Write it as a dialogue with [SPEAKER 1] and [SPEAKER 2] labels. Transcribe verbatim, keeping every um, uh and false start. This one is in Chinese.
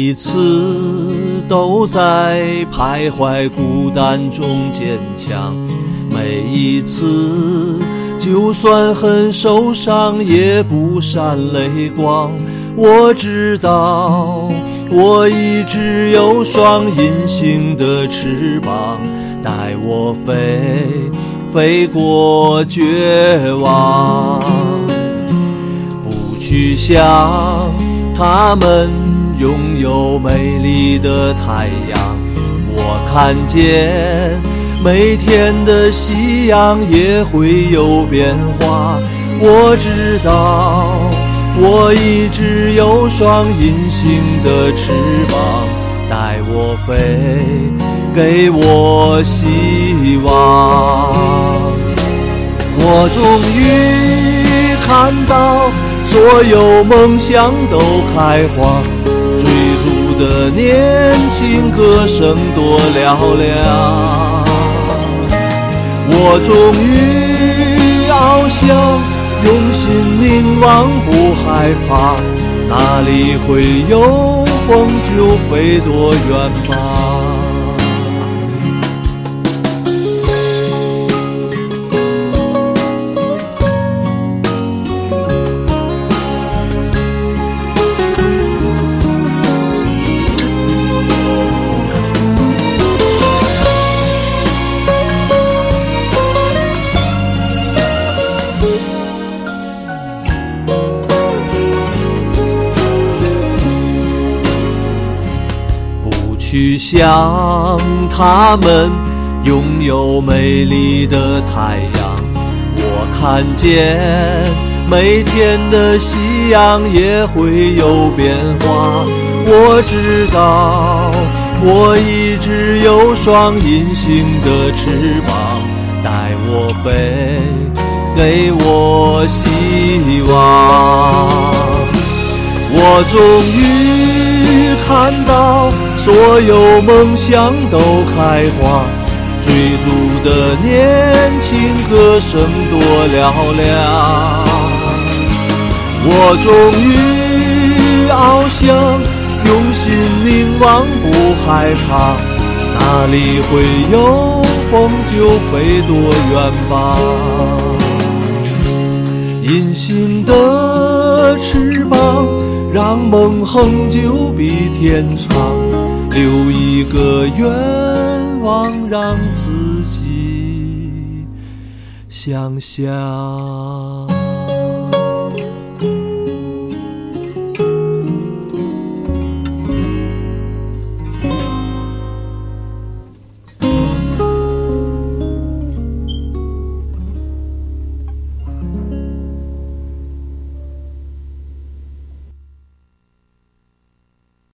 [SPEAKER 1] 一次都在徘徊孤单中坚强，每一次就算很受伤也不闪泪光。我知道我一直有双隐形的翅膀，带我飞飞过绝望。不去想他们拥有美丽的太阳，我看见每天的夕阳也会有变化。我知道我一直有双隐形的翅膀，带我飞，给我希望。我终于看到所有梦想都开花，追逐的年轻歌声多嘹亮。我终于翱翔，用心凝望不害怕，哪里会有风就飞多远吧。去想他们拥有美丽的太阳，我看见每天的夕阳也会有变化。我知道我一直有双隐形的翅膀，带我飞，给我希望。我终于看到所有梦想都开花，追逐的年轻歌声多嘹亮。我终于翱翔，用心凝望不害怕，哪里会有风就飞多远吧。隐形的翅膀让梦恒久比天长，留一个愿望让自己想象。